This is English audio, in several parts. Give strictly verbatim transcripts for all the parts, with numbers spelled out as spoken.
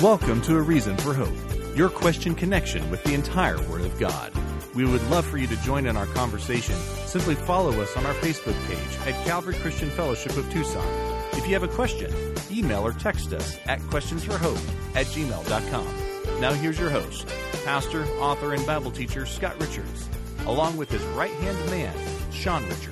Welcome to A Reason for Hope, your question connection with the entire Word of God. We would love for you to join in our conversation. Simply follow us on our Facebook page at Calvary Christian Fellowship of Tucson. If you have a question, email or text us at questionsforhope at gmail dot com. Now here's your host, pastor, author, and Bible teacher Scott Richards, along with his right-hand man, Sean Richards.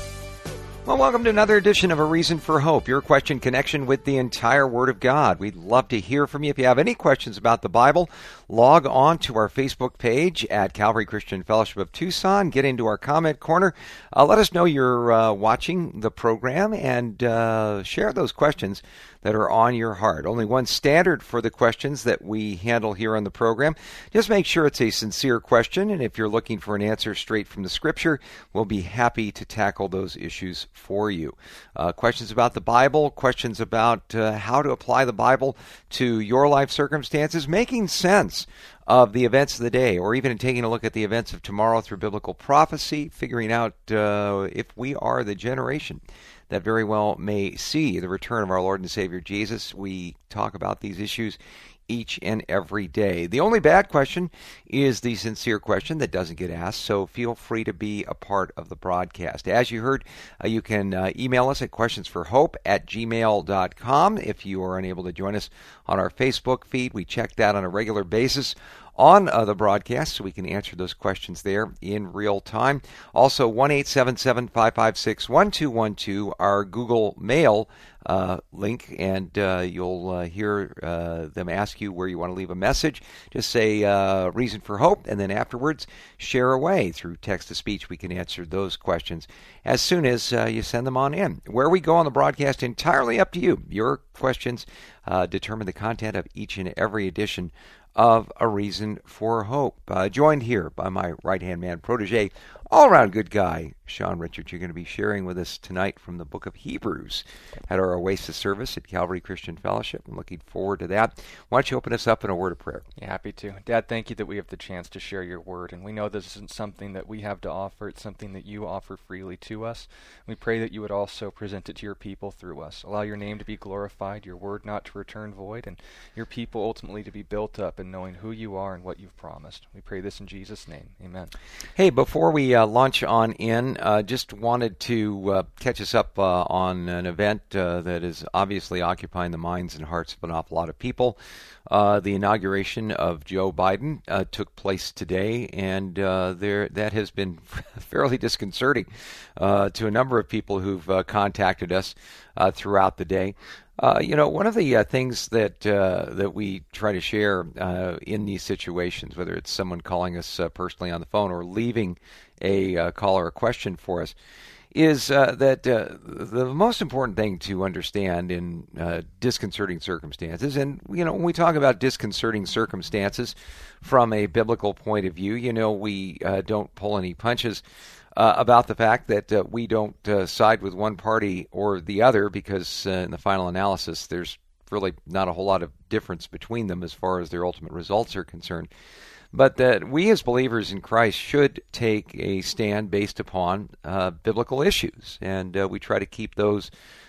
Well, welcome to another edition of A Reason for Hope, your question connection with the entire Word of God. We'd love to hear from you. If you have any questions about the Bible, log on to our Facebook page at Calvary Christian Fellowship of Tucson. Get into our comment corner. Uh, let us know you're uh, watching the program and uh, share those questions that are on your heart. Only one standard for the questions that we handle here on the program. Just make sure it's a sincere question, and if you're looking for an answer straight from the Scripture, we'll be happy to tackle those issues for you. Uh, questions about the Bible, questions about uh, how to apply the Bible to your life circumstances, making sense of the events of the day, or even taking a look at the events of tomorrow through biblical prophecy, figuring out uh, if we are the generation that very well may see the return of our Lord and Savior Jesus. We talk about these issues each and every day. The only bad question is the sincere question that doesn't get asked, so feel free to be a part of the broadcast. As you heard, uh, you can uh, email us at questionsforhope at gmail dot com. If you are unable to join us on our Facebook feed, we check that on a regular basis on uh, the broadcast, so we can answer those questions there in real time. Also, one eight seven seven, five five six, one two one two, our Google Mail uh, link, and uh, you'll uh, hear uh, them ask you where you want to leave a message. Just say uh, Reason for Hope, and then afterwards, share away through text-to-speech. We can answer those questions as soon as uh, you send them on in. Where we go on the broadcast, entirely up to you. Your questions uh, determine the content of each and every edition of A Reason for Hope. Uh, joined here by my right-hand man, protege, all-around good guy, Sean Richards. You're going to be sharing with us tonight from the book of Hebrews at our Oasis service at Calvary Christian Fellowship. I'm looking forward to that. Why don't you open us up in a word of prayer? Yeah, happy to. Dad, thank you that we have the chance to share your word, and we know this isn't something that we have to offer. It's something that you offer freely to us. We pray that you would also present it to your people through us. Allow your name to be glorified, your word not to return void, and your people ultimately to be built up in knowing who you are and what you've promised. We pray this in Jesus' name. Amen. Hey, before we uh, launch on in, uh, just wanted to uh, catch us up uh, on an event uh, that is obviously occupying the minds and hearts of an awful lot of people. Uh, the inauguration of Joe Biden uh, took place today, and uh, there that has been fairly disconcerting uh, to a number of people who've uh, contacted us uh, throughout the day. Uh, you know, one of the uh, things that uh, that we try to share uh, in these situations, whether it's someone calling us uh, personally on the phone or leaving a uh, call or a question for us, is uh, that uh, the most important thing to understand in uh, disconcerting circumstances, and, you know, when we talk about disconcerting circumstances from a biblical point of view, you know, we uh, don't pull any punches Uh, about the fact that uh, we don't uh, side with one party or the other, because uh, in the final analysis there's really not a whole lot of difference between them as far as their ultimate results are concerned. But that we as believers in Christ should take a stand based upon uh, biblical issues, and uh, we try to keep those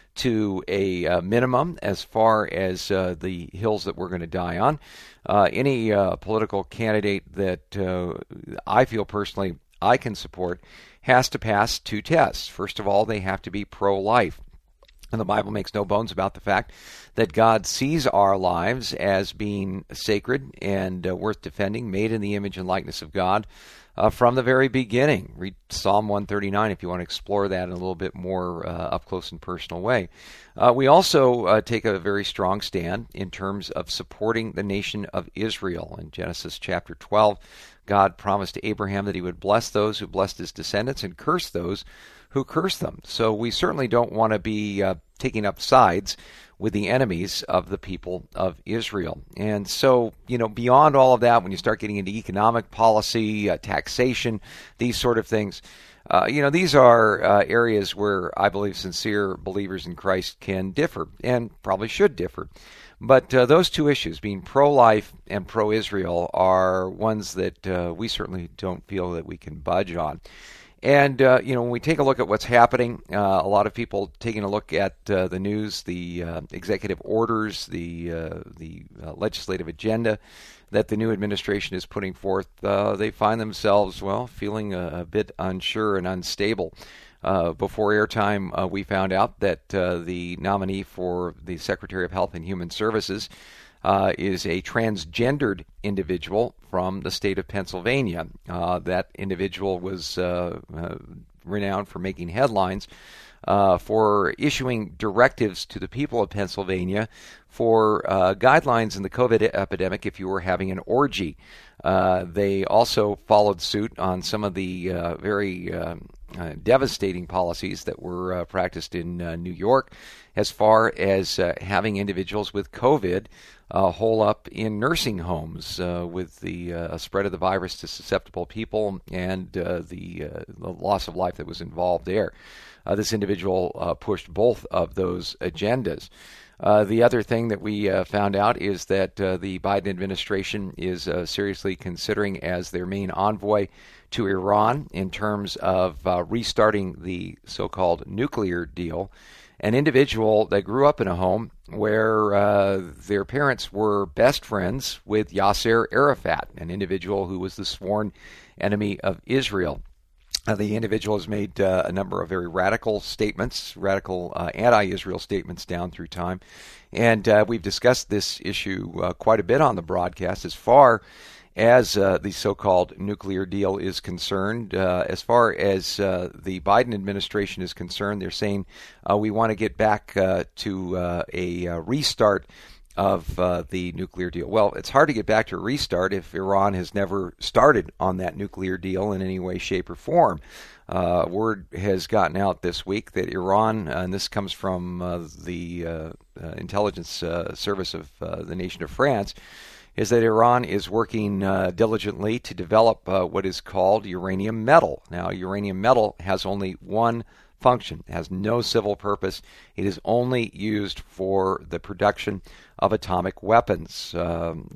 to a uh, minimum as far as uh, the hills that we're going to die on. Uh, any uh, political candidate that uh, I feel personally I can support has to pass two tests. First of all, they have to be pro-life. And the Bible makes no bones about the fact that God sees our lives as being sacred and uh, worth defending, made in the image and likeness of God uh, from the very beginning. Read Psalm one thirty-nine if you want to explore that in a little bit more uh, up close and personal way. Uh, we also uh, take a very strong stand in terms of supporting the nation of Israel. In Genesis chapter twelve, God promised to Abraham that he would bless those who blessed his descendants and curse those who cursed them. So we certainly don't want to be uh, taking up sides with the enemies of the people of Israel. And so, you know, beyond all of that, when you start getting into economic policy, uh, taxation, these sort of things, uh, you know, these are uh, areas where I believe sincere believers in Christ can differ and probably should differ. But uh, those two issues, being pro-life and pro-Israel, are ones that uh, we certainly don't feel that we can budge on. And, uh, you know, when we take a look at what's happening, uh, a lot of people taking a look at uh, the news, the uh, executive orders, the uh, the uh, legislative agenda that the new administration is putting forth, uh, they find themselves, well, feeling a, a bit unsure and unstable. Uh, before airtime, uh, we found out that uh, the nominee for the Secretary of Health and Human Services Uh, is a transgendered individual from the state of Pennsylvania. Uh, that individual was uh, uh, renowned for making headlines uh, for issuing directives to the people of Pennsylvania for uh, guidelines in the COVID epidemic if you were having an orgy. Uh, they also followed suit on some of the uh, very uh, uh, devastating policies that were uh, practiced in uh, New York as far as uh, having individuals with COVID uh, hole up in nursing homes uh, with the uh, spread of the virus to susceptible people and uh, the, uh, the loss of life that was involved there. Uh, this individual uh, pushed both of those agendas. Uh, the other thing that we uh, found out is that uh, the Biden administration is uh, seriously considering as their main envoy to Iran in terms of uh, restarting the so-called nuclear deal. An individual that grew up in a home where uh, their parents were best friends with Yasser Arafat, an individual who was the sworn enemy of Israel. Uh, the individual has made uh, a number of very radical statements, radical uh, anti-Israel statements down through time. And uh, we've discussed this issue uh, quite a bit on the broadcast as far as uh, the so-called nuclear deal is concerned. Uh, as far as uh, the Biden administration is concerned, they're saying uh, we want to get back uh, to uh, a uh, restart of uh, the nuclear deal. Well, it's hard to get back to a restart if Iran has never started on that nuclear deal in any way, shape, or form. Uh, word has gotten out this week that Iran, uh, and this comes from uh, the uh, uh, intelligence uh, service of uh, the nation of France, is that Iran is working uh, diligently to develop uh, what is called uranium metal. Now, uranium metal has only one function, it has no civil purpose. It is only used for the production of atomic weapons. Um,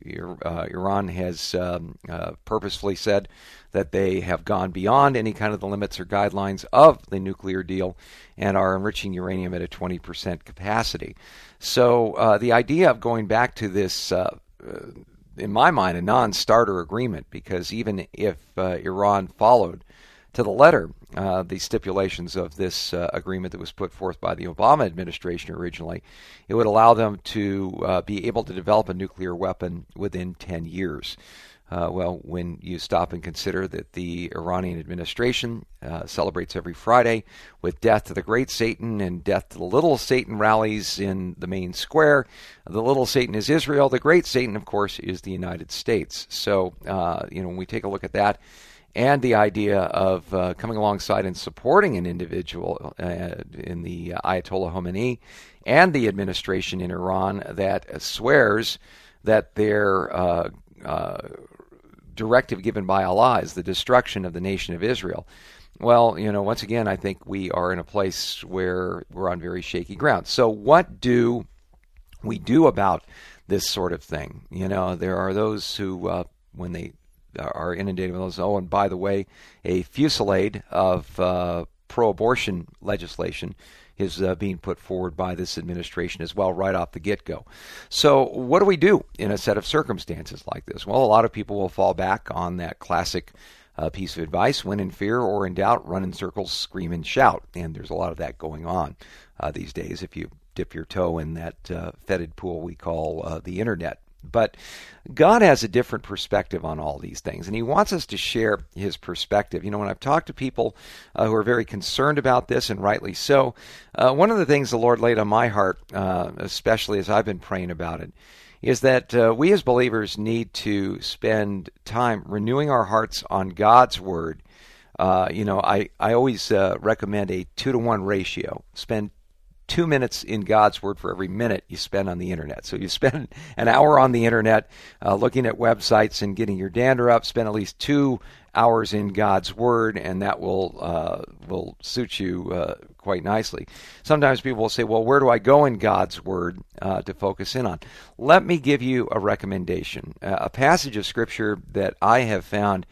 uh, Iran has um, uh, purposefully said that they have gone beyond any kind of the limits or guidelines of the nuclear deal and are enriching uranium at a twenty percent capacity. So uh, the idea of going back to this uh, Uh, in my mind, a non-starter agreement, because even if uh, Iran followed to the letter uh, the stipulations of this uh, agreement that was put forth by the Obama administration originally, it would allow them to uh, be able to develop a nuclear weapon within ten years. Uh, well, when you stop and consider that the Iranian administration uh, celebrates every Friday with Death to the Great Satan and Death to the Little Satan rallies in the main square, the Little Satan is Israel. The Great Satan, of course, is the United States. So, uh, you know, when we take a look at that and the idea of uh, coming alongside and supporting an individual uh, in the Ayatollah Khomeini and the administration in Iran that swears that their uh, uh, directive given by Allah is the destruction of the nation of Israel. Well, you know, once again, I think we are in a place where we're on very shaky ground. So what do we do about this sort of thing? You know, there are those who, uh, when they are inundated with those, oh, and by the way, a fusillade of uh, pro-abortion legislation is uh, being put forward by this administration as well right off the get-go. So what do we do in a set of circumstances like this? Well, a lot of people will fall back on that classic uh, piece of advice: when in fear or in doubt, run in circles, scream and shout. And there's a lot of that going on uh, these days if you dip your toe in that uh, fetid pool we call uh, the internet. But God has a different perspective on all these things, and he wants us to share his perspective. You know, when I've talked to people uh, who are very concerned about this, and rightly so, uh, one of the things the Lord laid on my heart, uh, especially as I've been praying about it, is that uh, we as believers need to spend time renewing our hearts on God's Word. Uh, you know, I, I always uh, recommend a two to one ratio. Spend two minutes in God's Word for every minute you spend on the internet. So you spend an hour on the internet uh, looking at websites and getting your dander up. Spend at least two hours in God's Word, and that will uh, will suit you uh, quite nicely. Sometimes people will say, well, where do I go in God's Word uh, to focus in on? Let me give you a recommendation. Uh, a passage of Scripture that I have found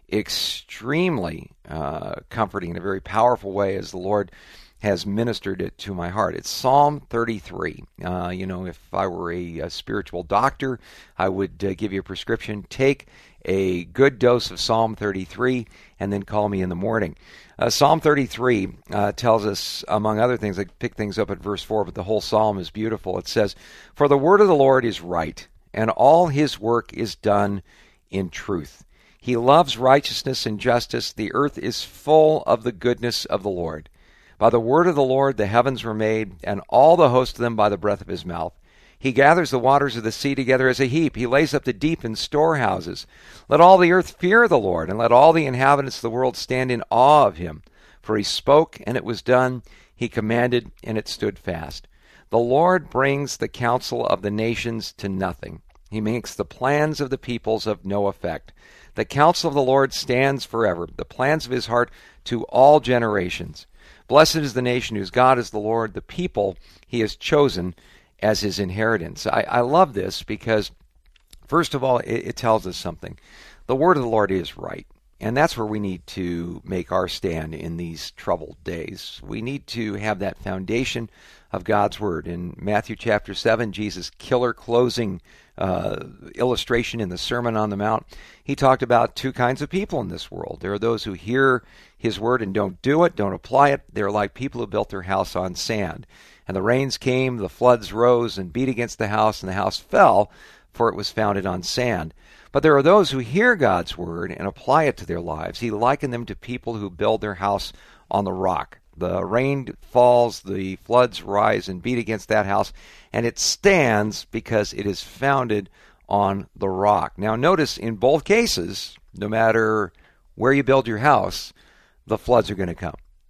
extremely uh, comforting in a very powerful way as the Lord has ministered it to my heart. It's Psalm thirty-three. Uh, you know, if I were a, a spiritual doctor, I would uh, give you a prescription. Take a good dose of Psalm thirty-three and then call me in the morning. Uh, Psalm thirty-three uh, tells us, among other things, I pick things up at verse four, but the whole psalm is beautiful. It says, "For the word of the Lord is right, and all his work is done in truth. He loves righteousness and justice. The earth is full of the goodness of the Lord. By the word of the Lord the heavens were made, and all the host of them by the breath of his mouth. He gathers the waters of the sea together as a heap. He lays up the deep in storehouses. Let all the earth fear the Lord, and let all the inhabitants of the world stand in awe of him. For he spoke, and it was done. He commanded, and it stood fast. The Lord brings the counsel of the nations to nothing. He makes the plans of the peoples of no effect. The counsel of the Lord stands forever, the plans of his heart to all generations. Blessed is the nation whose God is the Lord, the people he has chosen as his inheritance." I, I love this because, first of all, it, it tells us something. The word of the Lord is right, and that's where we need to make our stand in these troubled days. We need to have that foundation of God's word. In Matthew chapter seven, Jesus' killer closing uh, illustration in the Sermon on the Mount, he talked about two kinds of people in this world. There are those who hear his word and don't do it, don't apply it. They're like people who built their house on sand. And the rains came, the floods rose and beat against the house, and the house fell, for it was founded on sand. But there are those who hear God's word and apply it to their lives. He likened them to people who build their house on the rock. The rain falls, the floods rise and beat against that house, and it stands because it is founded on the rock. Now notice, in both cases, no matter where you build your house, the floods are going to come.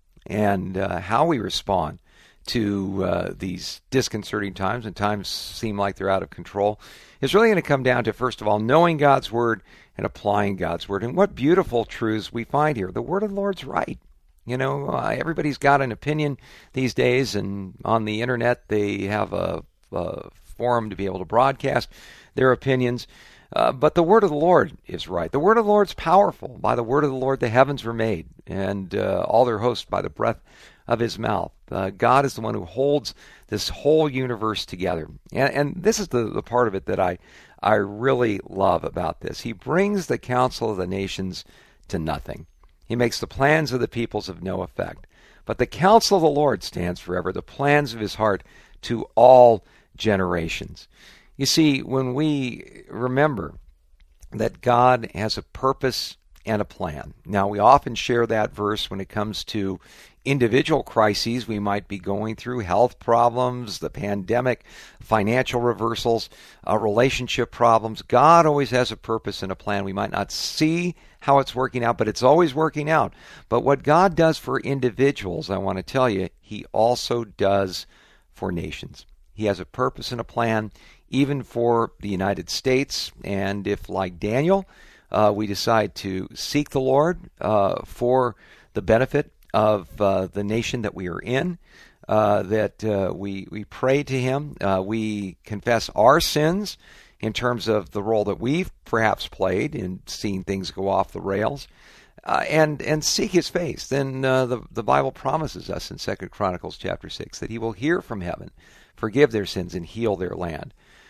And uh, how we respond to uh, these disconcerting times, and times seem like they're out of control, is really going to come down to, first of all, knowing God's word and applying God's word. And what beautiful truths we find here. The word of the Lord's right. You know, uh, everybody's got an opinion these days, and on the internet they have a, a forum to be able to broadcast their opinions. Uh, but the word of the Lord is right. The word of the Lord's powerful. By the word of the Lord the heavens were made, and uh, all their hosts by the breath of his mouth. Uh, God is the one who holds this whole universe together. And, and this is the, the part of it that I, I really love about this. He brings the counsel of the nations to nothing. He makes the plans of the peoples of no effect. But the counsel of the Lord stands forever, the plans of his heart to all generations. You see, when we remember that God has a purpose and a plan. Now, we often share that verse when it comes to individual crises we might be going through, health problems, the pandemic, financial reversals, uh, relationship problems. God always has a purpose and a plan. We might not see how it's working out, but it's always working out. But what God does for individuals, I want to tell you, he also does for nations. He has a purpose and a plan, even for the United States. And if, like Daniel, uh, we decide to seek the Lord uh, for the benefit of uh, the nation that we are in, uh, that uh, we we pray to him, uh, we confess our sins in terms of the role that we've perhaps played in seeing things go off the rails, uh, and and seek his face, then uh, the the Bible promises us in Second Chronicles chapter six that he will hear from heaven, forgive their sins, and heal their land.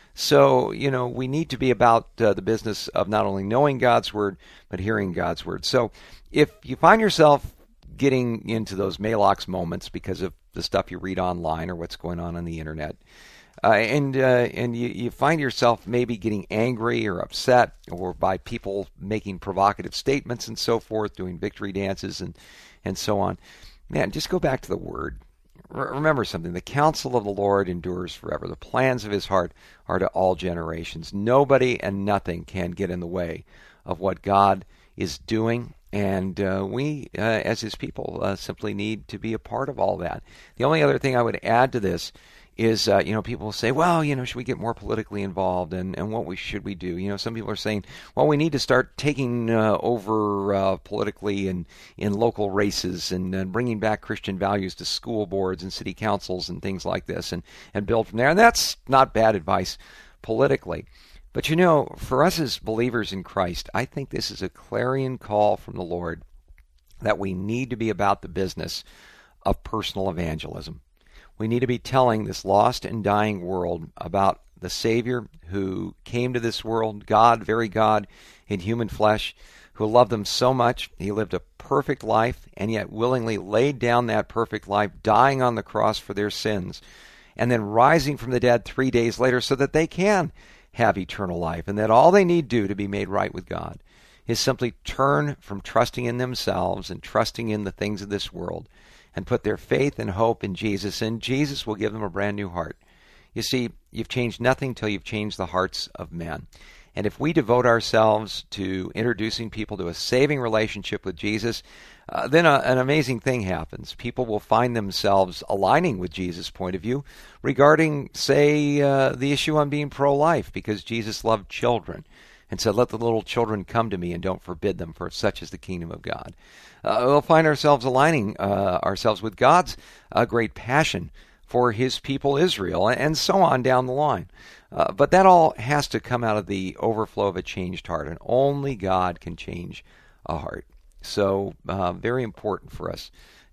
So, you know, we need to be about uh, the business of not only knowing God's word, but hearing God's word. So if you find yourself getting into those Malox moments because of the stuff you read online or what's going on on the internet, uh, and uh, and you, you find yourself maybe getting angry or upset, or by people making provocative statements and so forth, doing victory dances and, and so on, man, just go back to the Word. Remember something, the counsel of the Lord endures forever. The plans of his heart are to all generations. Nobody and nothing can get in the way of what God is doing. And uh, we, uh, as his people, uh, simply need to be a part of all that. The only other thing I would add to this is, uh, you know, people say, well, you know, should we get more politically involved, and, and what we should we do? You know, some people are saying, well, we need to start taking uh, over uh, politically in, in local races and, and bringing back Christian values to school boards and city councils and things like this, and, and build from there. And that's not bad advice politically. But you know, for us as believers in Christ, I think this is a clarion call from the Lord that we need to be about the business of personal evangelism. We need to be telling this lost and dying world about the Savior who came to this world, God, very God, in human flesh, who loved them so much. He lived a perfect life and yet willingly laid down that perfect life, dying on the cross for their sins, and then rising from the dead three days later so that they can have eternal life, and that all they need do to be made right with God is simply turn from trusting in themselves and trusting in the things of this world and put their faith and hope in Jesus, and Jesus will give them a brand new heart. You see, you've changed nothing till you've changed the hearts of men. And if we devote ourselves to introducing people to a saving relationship with Jesus, uh, then a, an amazing thing happens. People will find themselves aligning with Jesus' point of view regarding, say, uh, the issue on being pro-life, because Jesus loved children and said, "Let the little children come to me and don't forbid them, for such is the kingdom of God." Uh, we'll find ourselves aligning uh, ourselves with God's uh, great passion for his people Israel, and so on down the line. Uh, but that all has to come out of the overflow of a changed heart, and only God can change a heart. So uh, very important for us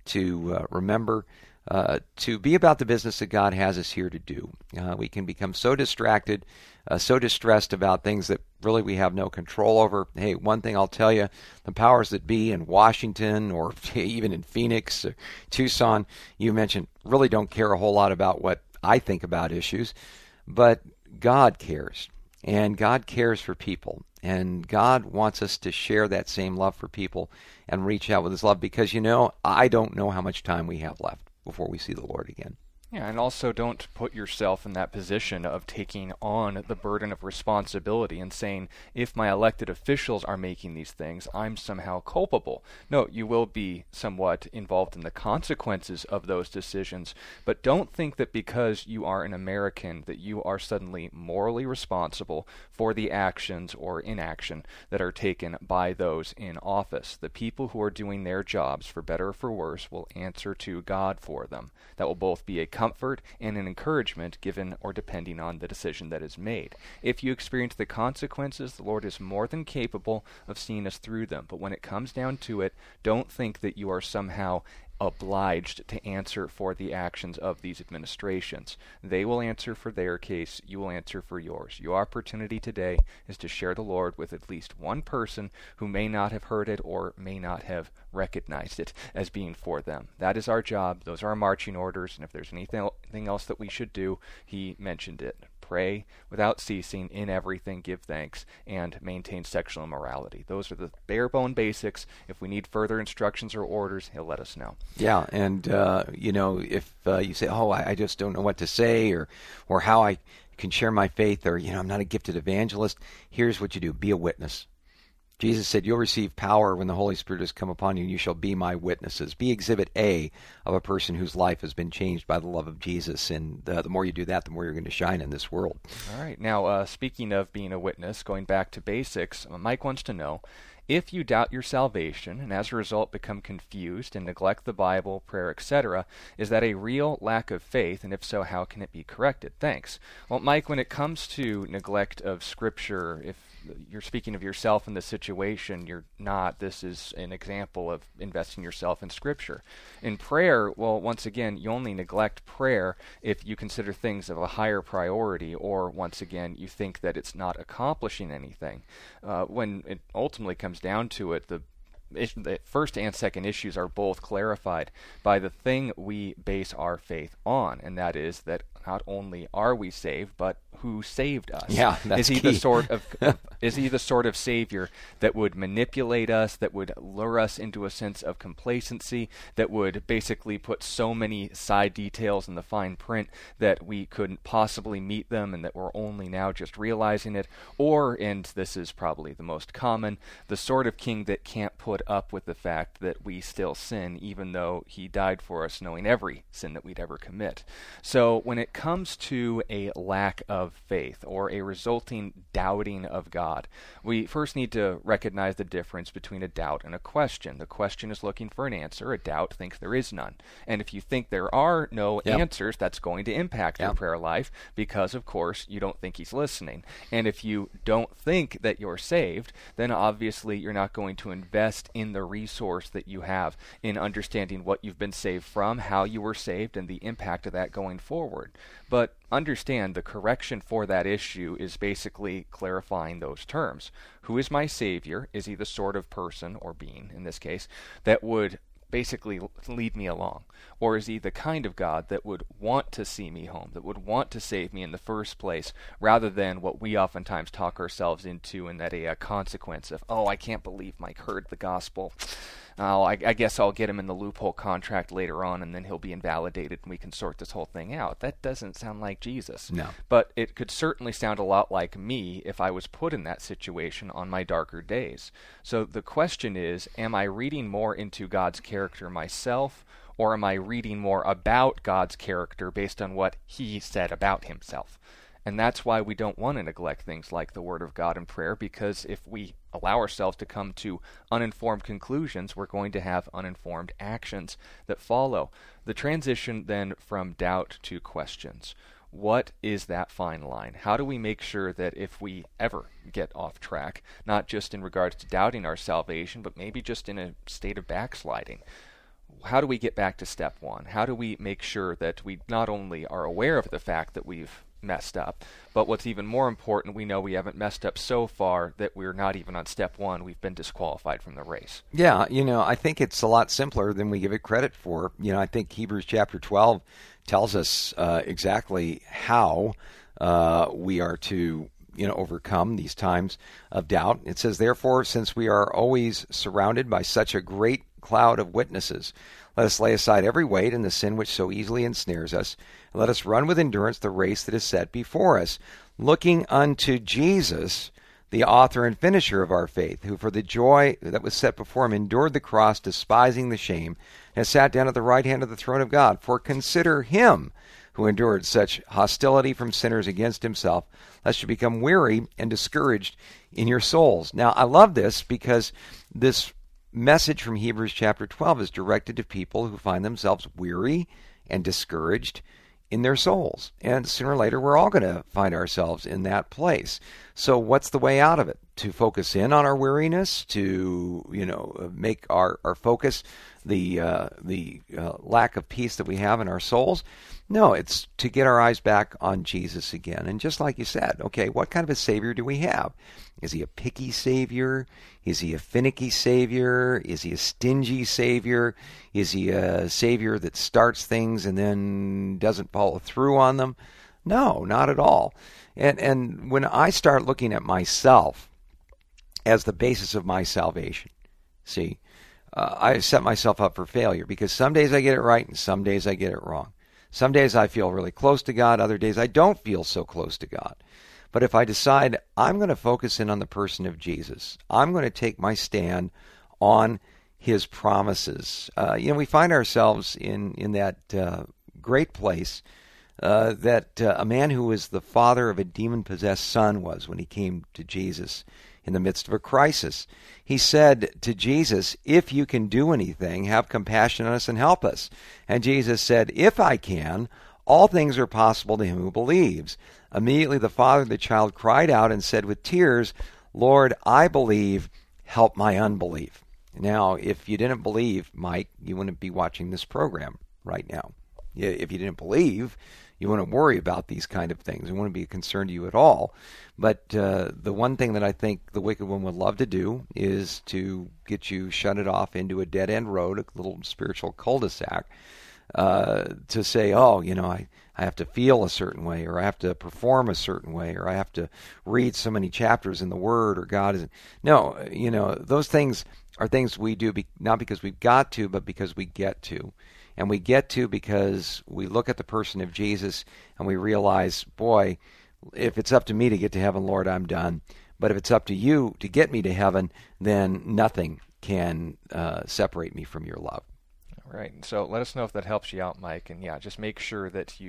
to uh, remember uh, to be about the business that God has us here to do. Uh, we can become so distracted, uh, so distressed about things that really we have no control over. Hey, one thing I'll tell you, the powers that be in Washington or even in Phoenix or Tucson, you mentioned, really don't care a whole lot about what I think about issues, but God cares, and God cares for people, and God wants us to share that same love for people and reach out with his love, because, you know, I don't know how much time we have left before we see the Lord again. Yeah, and also don't put yourself in that position of taking on the burden of responsibility and saying, if my elected officials are making these things, I'm somehow culpable. No, you will be somewhat involved in the consequences of those decisions, but don't think that because you are an American that you are suddenly morally responsible for the actions or inaction that are taken by those in office. The people who are doing their jobs, for better or for worse, will answer to God for them. That will both be a comfort and an encouragement given or depending on the decision that is made. If you experience the consequences, the Lord is more than capable of seeing us through them. But when it comes down to it, don't think that you are somehow obliged to answer for the actions of these administrations. They will answer for their case. You will answer for yours. Your opportunity today is to share the Lord with at least one person who may not have heard it or may not have recognized it as being for them. That is our job. Those are our marching orders. And if there's anything else that we should do, he mentioned it. Pray without ceasing, in everything give thanks, and maintain sexual immorality. Those are the bare bone basics. If we need further instructions or orders, he'll let us know. Yeah, and uh, you know, if uh, you say, "Oh, I, I just don't know what to say," or or how I can share my faith, or you know, I'm not a gifted evangelist, here's what you do: be a witness. Jesus said, "You'll receive power when the Holy Spirit has come upon you, and you shall be my witnesses." Be exhibit A of a person whose life has been changed by the love of Jesus, and uh, the more you do that, the more you're going to shine in this world. All right. Now, uh, speaking of being a witness, going back to basics, uh, Mike wants to know, if you doubt your salvation and as a result become confused and neglect the Bible, prayer, et cetera, is that a real lack of faith? And if so, how can it be corrected? Thanks. Well, Mike, when it comes to neglect of Scripture, if you're speaking of yourself in this situation, you're not. This is an example of investing yourself in Scripture. In prayer, well, once again, you only neglect prayer if you consider things of a higher priority, or once again, you think that it's not accomplishing anything. Uh, when it ultimately comes down to it, the the first and second issues are both clarified by the thing we base our faith on, and that is that not only are we saved, but who saved us. Yeah, that's is he key. the sort of is he the sort of Savior that would manipulate us, that would lure us into a sense of complacency, that would basically put so many side details in the fine print that we couldn't possibly meet them and that we're only now just realizing it? Or, and this is probably the most common, the sort of king that can't put up with the fact that we still sin, even though he died for us, knowing every sin that we'd ever commit. So when it comes to a lack of faith or a resulting doubting of God, God. We first need to recognize the difference between a doubt and a question. The question is looking for an answer. A doubt thinks there is none. And if you think there are no Yep. answers, that's going to impact Yep. your prayer life because, of course, you don't think he's listening. And if you don't think that you're saved, then obviously you're not going to invest in the resource that you have in understanding what you've been saved from, how you were saved, and the impact of that going forward. But understand the correction for that issue is basically clarifying those terms. Who is my Savior? Is he the sort of person, or being in this case, that would basically lead me along? Or is he the kind of God that would want to see me home, that would want to save me in the first place, rather than what we oftentimes talk ourselves into, in that a, a consequence of, oh, I can't believe Mike heard the gospel. Oh, I, I guess I'll get him in the loophole contract later on, and then he'll be invalidated, and we can sort this whole thing out. That doesn't sound like Jesus. No. But it could certainly sound a lot like me if I was put in that situation on my darker days. So the question is, am I reading more into God's character myself, or am I reading more about God's character based on what he said about himself? And that's why we don't want to neglect things like the Word of God and prayer, because if we allow ourselves to come to uninformed conclusions, we're going to have uninformed actions that follow. The transition then from doubt to questions. What is that fine line? How do we make sure that if we ever get off track, not just in regards to doubting our salvation, but maybe just in a state of backsliding, how do we get back to step one? How do we make sure that we not only are aware of the fact that we've messed up, but what's even more important, we know we haven't messed up so far that we're not even on step one. We've been disqualified from the race. Yeah, you know, I think it's a lot simpler than we give it credit for. You know, I think Hebrews chapter twelve tells us uh, exactly how uh, we are to, you know, overcome these times of doubt. It says, therefore, since we are always surrounded by such a great cloud of witnesses, let us lay aside every weight and the sin which so easily ensnares us, and let us run with endurance the race that is set before us, looking unto Jesus, the author and finisher of our faith, who for the joy that was set before him endured the cross, despising the shame, and has sat down at the right hand of the throne of God. For consider him who endured such hostility from sinners against himself, lest you become weary and discouraged in your souls. Now, I love this because this message from Hebrews chapter twelve is directed to people who find themselves weary and discouraged in their souls. And sooner or later, we're all going to find ourselves in that place. So what's the way out of it? To focus in on our weariness, to, you know, make our, our focus the uh, the uh, lack of peace that we have in our souls? No, it's to get our eyes back on Jesus again. And just like you said, okay, what kind of a Savior do we have? Is he a picky Savior? Is he a finicky Savior? Is he a stingy Savior? Is he a Savior that starts things and then doesn't follow through on them? No, not at all. And and when I start looking at myself as the basis of my salvation, see, uh, I set myself up for failure because some days I get it right and some days I get it wrong. Some days I feel really close to God, other days I don't feel so close to God. But if I decide I'm going to focus in on the person of Jesus, I'm going to take my stand on his promises. Uh, you know, we find ourselves in, in that uh, great place uh, that uh, a man who was the father of a demon-possessed son was when he came to Jesus in the midst of a crisis. He said to Jesus, if you can do anything, have compassion on us and help us. And Jesus said, if I can, all things are possible to him who believes. Immediately the father of the child cried out and said with tears, Lord, I believe, help my unbelief. Now, if you didn't believe, Mike, you wouldn't be watching this program right now. If you didn't believe, you wouldn't worry about these kind of things. It wouldn't be a concern to you at all. But uh, the one thing that I think the wicked one would love to do is to get you shunted off into a dead-end road, a little spiritual cul-de-sac, uh, to say, oh, you know, I, I have to feel a certain way, or I have to perform a certain way, or I have to read so many chapters in the Word, or God isn't. No, you know, those things are things we do be, not because we've got to, but because we get to. And we get to because we look at the person of Jesus and we realize, boy, if it's up to me to get to heaven, Lord, I'm done. But if it's up to you to get me to heaven, then nothing can uh, separate me from your love. All right. So let us know if that helps you out, Mike. And yeah, just make sure that you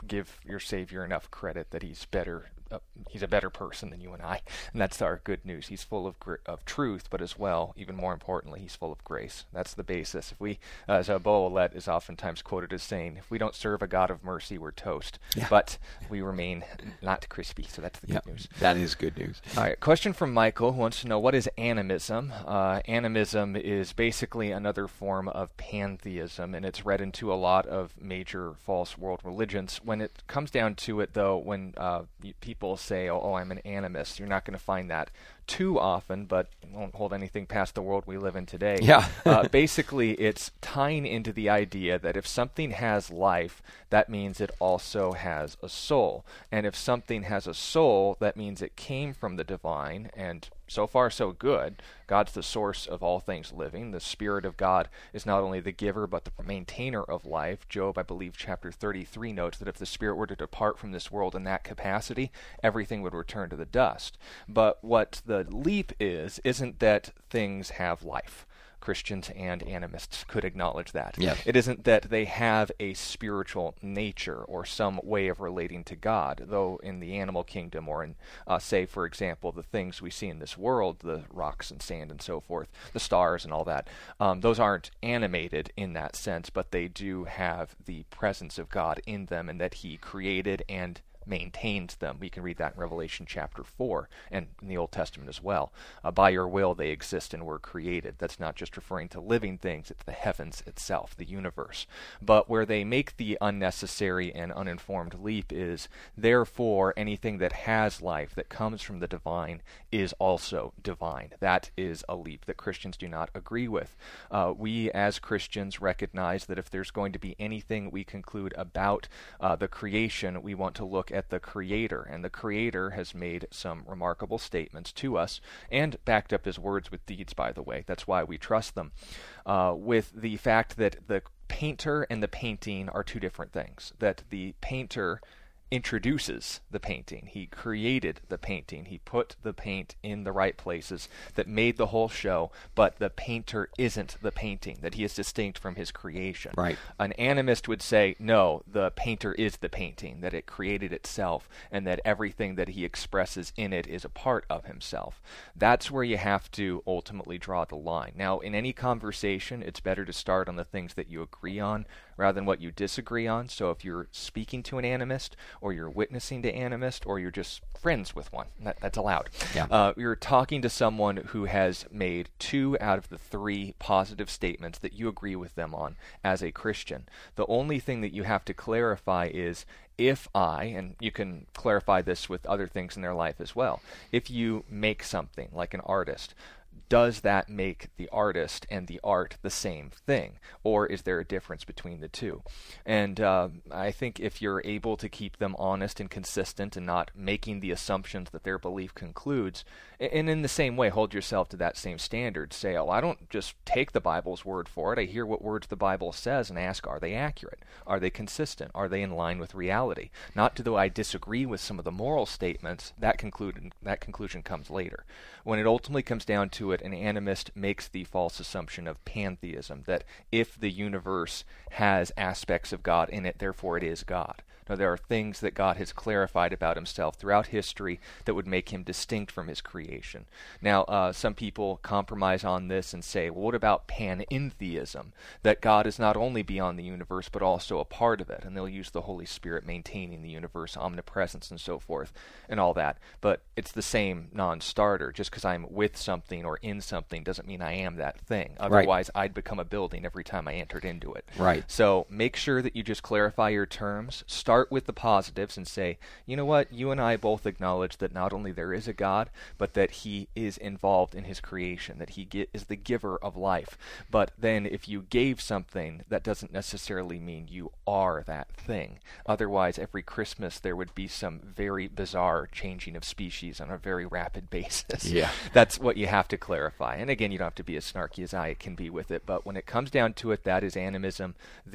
give your Savior enough credit that he's better. Uh, he's a better person than you and I, and that's our good news. He's full of gr- of truth, but as well, even more importantly, he's full of grace. That's the basis. If we, uh, as Beau Ouellette is oftentimes quoted as saying, if we don't serve a God of mercy, we're toast. Yeah. But we remain not crispy, so that's the yep, good news. That is good news. All right, question from Michael, who wants to know, what is animism? Uh, animism is basically another form of pantheism, and it's read into a lot of major false world religions. When it comes down to it, though, when uh, people People say, oh, oh, I'm an animist. You're not going to find that too often, but it won't hold anything past the world we live in today. Yeah. uh, basically, it's tying into the idea that if something has life, that means it also has a soul. And if something has a soul, that means it came from the divine, and so far so good. God's the source of all things living. The Spirit of God is not only the giver, but the maintainer of life. Job, I believe, chapter thirty-three notes that if the Spirit were to depart from this world in that capacity, everything would return to the dust. But what the leap is, isn't that things have life. Christians and animists could acknowledge that. Yes. It isn't that they have a spiritual nature or some way of relating to God, though in the animal kingdom or in, uh, say, for example, the things we see in this world, the rocks and sand and so forth, the stars and all that, um, those aren't animated in that sense, but they do have the presence of God in them and that he created and maintains them. We can read that in Revelation chapter four and in the Old Testament as well. Uh, by your will they exist and were created. That's not just referring to living things, it's the heavens itself, the universe. But where they make the unnecessary and uninformed leap is, therefore, anything that has life, that comes from the divine, is also divine. That is a leap that Christians do not agree with. Uh, we as Christians recognize that if there's going to be anything we conclude about uh, the creation, we want to look at at the Creator, and the Creator has made some remarkable statements to us and backed up his words with deeds, by the way. That's why we trust them. Uh, with the fact that the painter and the painting are two different things, that the painter introduces the painting. He created the painting. He put the paint in the right places that made the whole show, but the painter isn't the painting, that he is distinct from his creation. Right. An animist would say, no, the painter is the painting, that it created itself, and that everything that he expresses in it is a part of himself. That's where you have to ultimately draw the line. Now, in any conversation, it's better to start on the things that you agree on rather than what you disagree on. So if you're speaking to an animist, or you're witnessing to animist, or you're just friends with one, that, that's allowed. Yeah. Uh, you're talking to someone who has made two out of the three positive statements that you agree with them on as a Christian. The only thing that you have to clarify is, if I, and you can clarify this with other things in their life as well, if you make something like an artist, does that make the artist and the art the same thing? Or is there a difference between the two? And uh, I think if you're able to keep them honest and consistent and not making the assumptions that their belief concludes, and in the same way, hold yourself to that same standard. Say, oh, I don't just take the Bible's word for it. I hear what words the Bible says and ask, are they accurate? Are they consistent? Are they in line with reality? Not do I disagree with some of the moral statements. That, conclude, that conclusion comes later. When it ultimately comes down to it, an animist makes the false assumption of pantheism, that if the universe has aspects of God in it, therefore it is God. Now, there are things that God has clarified about himself throughout history that would make him distinct from his creation. Now, uh, some people compromise on this and say, well, what about panentheism? That God is not only beyond the universe, but also a part of it. And they'll use the Holy Spirit maintaining the universe, omnipresence, and so forth, and all that. But it's the same non-starter. Just because I'm with something or in something doesn't mean I am that thing. Otherwise, right. I'd become a building every time I entered into it. Right. So make sure that you just clarify your terms. Start with the positives and say, you know what, you and I both acknowledge that not only there is a God, but that he is involved in his creation, that he get, is the giver of life. But then if you gave something, that doesn't necessarily mean you are that thing. Otherwise, every Christmas there would be some very bizarre changing of species on a very rapid basis. Yeah. That's what you have to clarify. And again, you don't have to be as snarky as I can be with it, but when it comes down to it, that is animism. The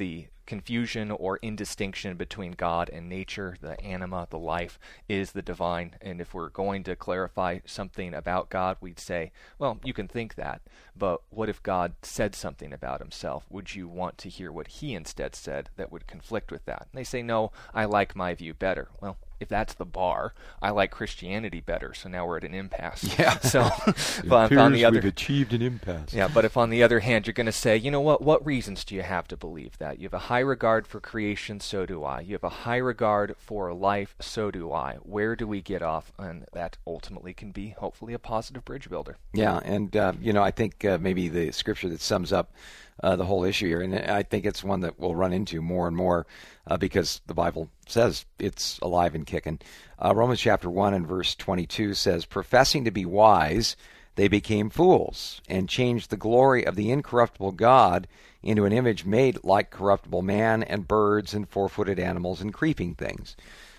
confusion or indistinction between God and nature, the anima, the life, is the divine. And if we're going to clarify something about God, we'd say, well, you can think that, but what if God said something about himself? Would you want to hear what he instead said that would conflict with that? And they say, no, I like my view better. Well, if that's the bar, I like Christianity better, so now we're at an impasse. Yeah. So, but if on the other, we've achieved an impasse. Yeah, but if on the other hand you're going to say, you know what, what reasons do you have to believe that? You have a high regard for creation, so do I. You have a high regard for life, so do I. Where do we get off? And that ultimately can be, hopefully, a positive bridge builder. Yeah, and, uh, you know, I think uh, maybe the scripture that sums up uh, the whole issue here, and I think it's one that we'll run into more and more uh, because the Bible says it's alive and kicking. Uh, Romans chapter one and verse twenty-two says, professing to be wise, they became fools and changed the glory of the incorruptible God into an image made like corruptible man and birds and four-footed animals and creeping things.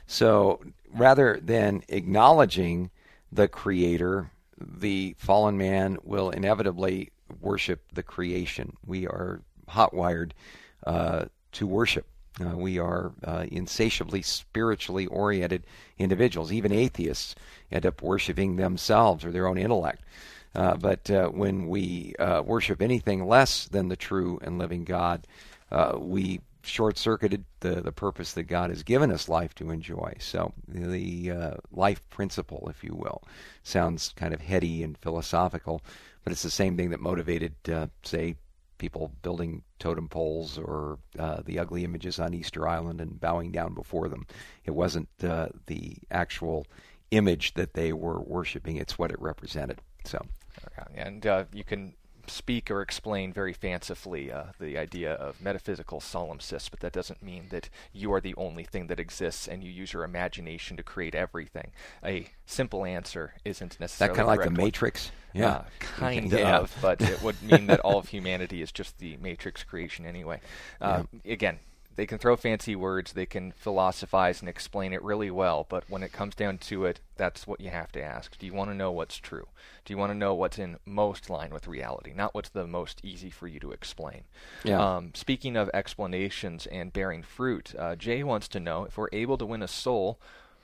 So rather than acknowledging the Creator, the fallen man will inevitably worship the creation. We are hot-wired uh, to worship. Uh, we are uh, insatiably spiritually oriented individuals. Even atheists end up worshiping themselves or their own intellect. Uh, but uh, when we uh, worship anything less than the true and living God, uh, we short-circuited the, the purpose that God has given us life to enjoy. So the uh, life principle, if you will, sounds kind of heady and philosophical, but it's the same thing that motivated, uh, say, people building totem poles or uh, the ugly images on Easter Island and bowing down before them. It wasn't uh, the actual image that they were worshiping, it's what it represented. So, and uh, you can speak or explain very fancifully uh, the idea of metaphysical solipsism, but that doesn't mean that you are the only thing that exists and you use your imagination to create everything. A simple answer isn't necessarily that kind of like the one. Matrix. Yeah, uh, kind yeah. of, but it would mean that all of humanity is just the Matrix creation anyway. Uh, yeah. Again, they can throw fancy words, they can philosophize and explain it really well, but when it comes down to it, that's what you have to ask. Do you want to know what's true? Do you want to know what's in most line with reality, not what's the most easy for you to explain? Yeah. Um, speaking of explanations and bearing fruit, uh, Jay wants to know if we're able to win a soul,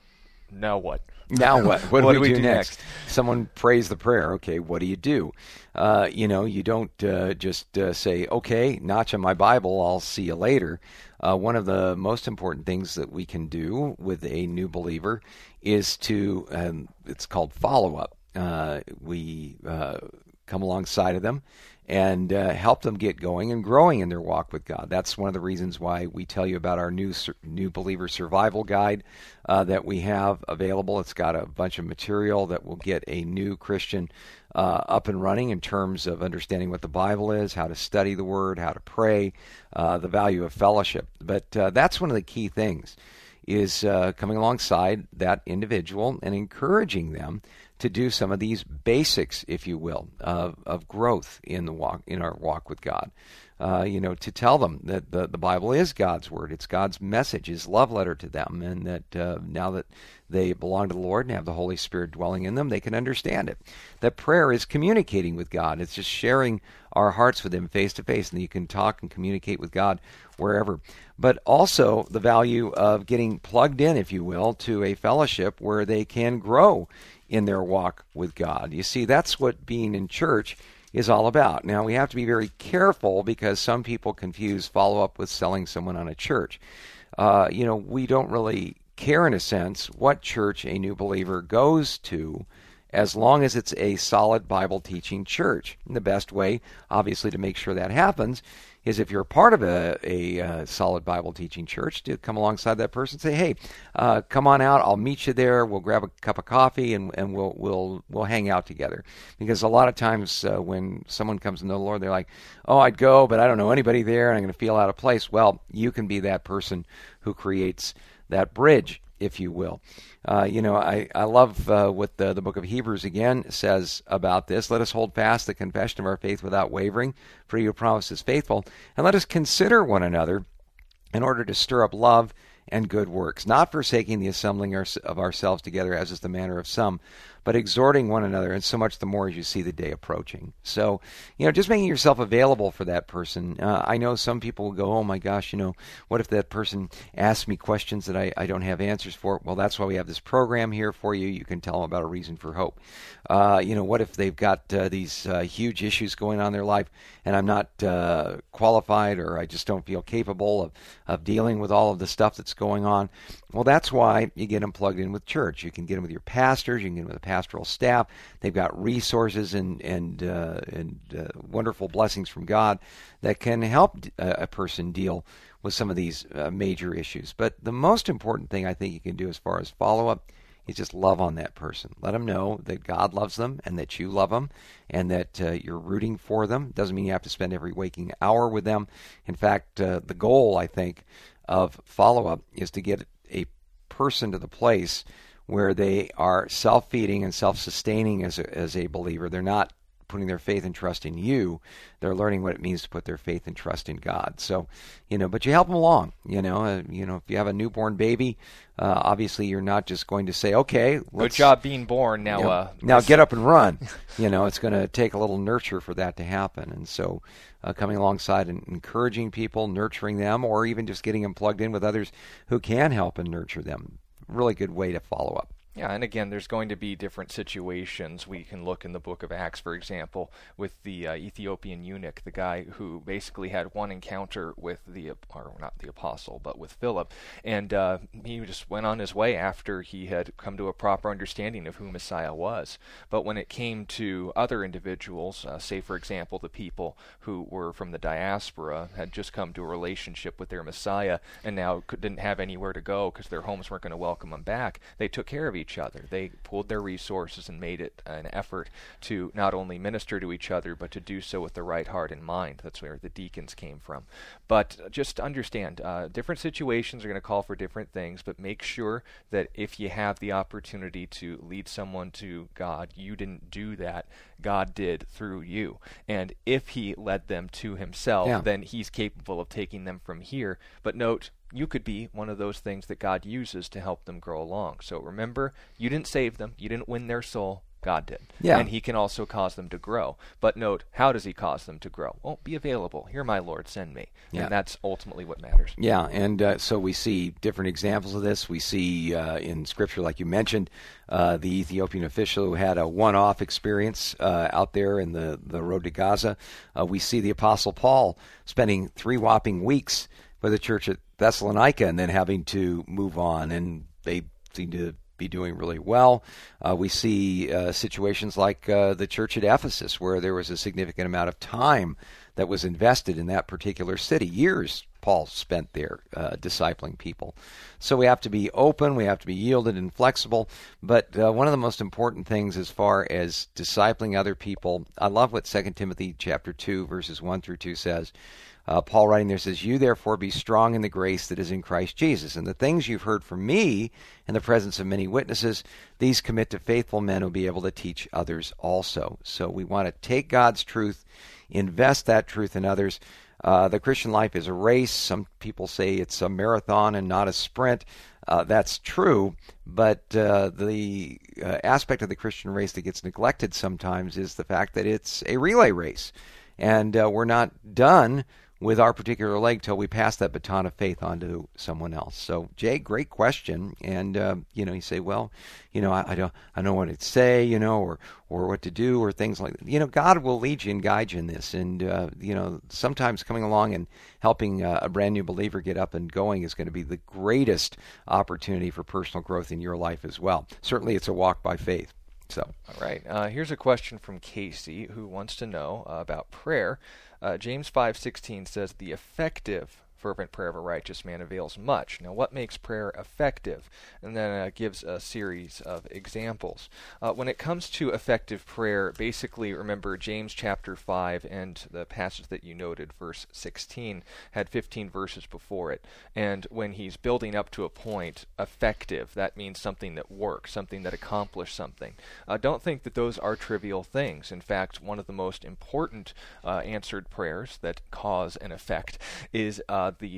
now what? Now what? What, what do we do, do next? next? Someone prays the prayer. Okay, what do you do? Uh, you know, you don't uh, just uh, say, okay, notch on my Bible, I'll see you later. Uh, one of the most important things that we can do with a new believer is to, um, it's called follow-up. Uh, we uh, come alongside of them and uh, help them get going and growing in their walk with God. That's one of the reasons why we tell you about our new new believer survival guide uh, that we have available. It's got a bunch of material that will get a new Christian uh, up and running in terms of understanding what the Bible is, how to study the Word, how to pray, uh, the value of fellowship. But uh, that's one of the key things, is uh, coming alongside that individual and encouraging them to do some of these basics, if you will, of, of growth in the walk, in our walk with God. Uh, you know, to tell them that the, the Bible is God's Word. It's God's message, His love letter to them, and that uh, now that they belong to the Lord and have the Holy Spirit dwelling in them, they can understand it. That prayer is communicating with God. It's just sharing our hearts with Him face to face, and you can talk and communicate with God wherever. But also the value of getting plugged in, if you will, to a fellowship where they can grow in their walk with God. You see, that's what being in church is all about. Now, we have to be very careful because some people confuse follow-up with selling someone on a church. Uh, you know, we don't really care, in a sense, what church a new believer goes to, as long as it's a solid Bible-teaching church. And the best way, obviously, to make sure that happens is if you're part of a, a, a solid Bible-teaching church, to come alongside that person and say, hey, uh, come on out, I'll meet you there, we'll grab a cup of coffee, and, and we'll we'll we'll hang out together. Because a lot of times uh, when someone comes to know the Lord, they're like, oh, I'd go, but I don't know anybody there, and I'm going to feel out of place. Well, you can be that person who creates that bridge, if you will. Uh, you know, I, I love uh, what the, the book of Hebrews again says about this. Let us hold fast the confession of our faith without wavering, for He who promised is faithful. And let us consider one another in order to stir up love and good works, not forsaking the assembling of ourselves together, as is the manner of some, but exhorting one another, and so much the more as you see the day approaching. So, you know, just making yourself available for that person. Uh, I know some people will go, oh my gosh, you know, what if that person asks me questions that I, I don't have answers for? Well, that's why we have this program here for you. You can tell them about A Reason for Hope. Uh, you know, what if they've got uh, these uh, huge issues going on in their life, and I'm not uh, qualified, or I just don't feel capable of, of dealing with all of the stuff that's going on? Well, that's why you get them plugged in with church. You can get them with your pastors. You can get them with the pastoral staff. They've got resources and and uh, and uh, wonderful blessings from God that can help a, a person deal with some of these uh, major issues. But the most important thing I think you can do as far as follow-up is just love on that person. Let them know that God loves them and that you love them and that uh, you're rooting for them. Doesn't mean you have to spend every waking hour with them. In fact, uh, the goal, I think, of follow-up is to get a person to the place where they are self-feeding and self-sustaining as a, as a believer. They're not putting their faith and trust in you. They're learning what it means to put their faith and trust in God. So, you know, but you help them along. You know, uh, you know, if you have a newborn baby, uh, obviously you're not just going to say, okay, good job being born. Now, you know, uh, now get up and run. You know, it's going to take a little nurture for that to happen. And so, uh, coming alongside and encouraging people, nurturing them, or even just getting them plugged in with others who can help and nurture them. Really good way to follow up. Yeah, and again, there's going to be different situations. We can look in the book of Acts, for example, with the uh, Ethiopian eunuch, the guy who basically had one encounter with the, or not the apostle, but with Philip, and uh, he just went on his way after he had come to a proper understanding of who Messiah was. But when it came to other individuals, uh, say, for example, the people who were from the diaspora, had just come to a relationship with their Messiah, and now could, didn't have anywhere to go because their homes weren't going to welcome them back, they took care of each other. They pooled their resources and made it an effort to not only minister to each other, but to do so with the right heart and mind. That's where the deacons came from. But just understand, uh, different situations are going to call for different things, but make sure that if you have the opportunity to lead someone to God, you didn't do that. God did through you. And if he led them to himself, yeah. then he's capable of taking them from here. But note, you could be one of those things that God uses to help them grow along. So remember, you didn't save them. You didn't win their soul. God did. Yeah. And he can also cause them to grow. But note, how does he cause them to grow? Well, be available. Here, my Lord, send me. Yeah. And that's ultimately what matters. Yeah, and uh, so we see different examples of this. We see uh, in Scripture, like you mentioned, uh, the Ethiopian official who had a one-off experience uh, out there in the, the road to Gaza. Uh, we see the Apostle Paul spending three whopping weeks with the church at Thessalonica and then having to move on, and they seem to be doing really well. Uh, we see uh, situations like uh, the church at Ephesus, where there was a significant amount of time that was invested in that particular city. Years Paul spent there uh, discipling people. So we have to be open, we have to be yielded and flexible, but uh, one of the most important things as far as discipling other people, I love what Second Timothy chapter two, verses one through two says. Uh, Paul writing there says, "You therefore be strong in the grace that is in Christ Jesus. And the things you've heard from me in the presence of many witnesses, these commit to faithful men who will be able to teach others also." So we want to take God's truth, invest that truth in others. Uh, the Christian life is a race. Some people say it's a marathon and not a sprint. Uh, that's true, but uh, the uh, aspect of the Christian race that gets neglected sometimes is the fact that it's a relay race. And uh, we're not done with our particular leg till we pass that baton of faith on to someone else. So, Jay, great question. And, uh, you know, you say, well, you know, I, I don't I don't know what to say, you know, or, or what to do or things like that. You know, God will lead you and guide you in this. And, uh, you know, sometimes coming along and helping uh, a brand new believer get up and going is going to be the greatest opportunity for personal growth in your life as well. Certainly it's a walk by faith. So, all right. Uh, here's a question from Casey, who wants to know uh, about prayer. Uh, James five sixteen says, "The effective fervent prayer of a righteous man avails much." Now, what makes prayer effective? And then uh, gives a series of examples. Uh, when it comes to effective prayer, basically remember James chapter five and the passage that you noted, verse sixteen, had fifteen verses before it. And when he's building up to a point, effective, that means something that works, something that accomplished something. Uh, don't think that those are trivial things. In fact, one of the most important uh, answered prayers that cause an effect is uh, the